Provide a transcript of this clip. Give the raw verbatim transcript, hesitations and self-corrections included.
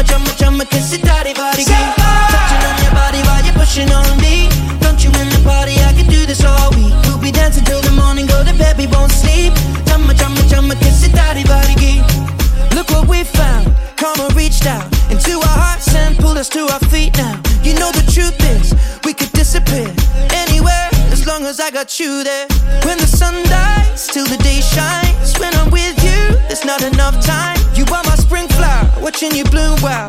chumma, chumma, chumma, kiss it, daddy, body, gee. Touching on your body while you're pushing on me. Don't you in the party, I could do this all week. We'll be dancing till the morning, go to bed, we won't sleep. Chumma, chumma, chumma, kiss it, daddy, body, gee. Look what we found, karma reached out into our hearts and pulled us to our feet now. You know the truth is, we could disappear anywhere as long as I got you there. When the sun dies, till the day shines. When I'm with you, there's not enough time. You are my spring flower, watching you bloom wild.